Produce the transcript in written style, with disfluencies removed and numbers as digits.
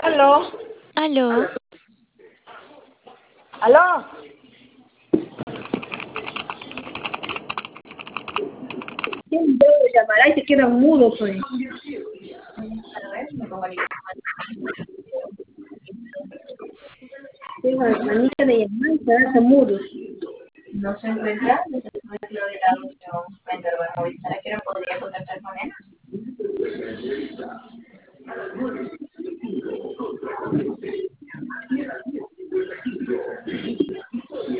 Aló, Aló, aló. ¿Quién debe llamar? Ay, se quedan mudos hoy. a ver, me comunico. Tengo la manía de llamar y quedarse mudos. No se encuentra desde su retiro de la adopción. Bueno, movilizar a que no podría contactar con él.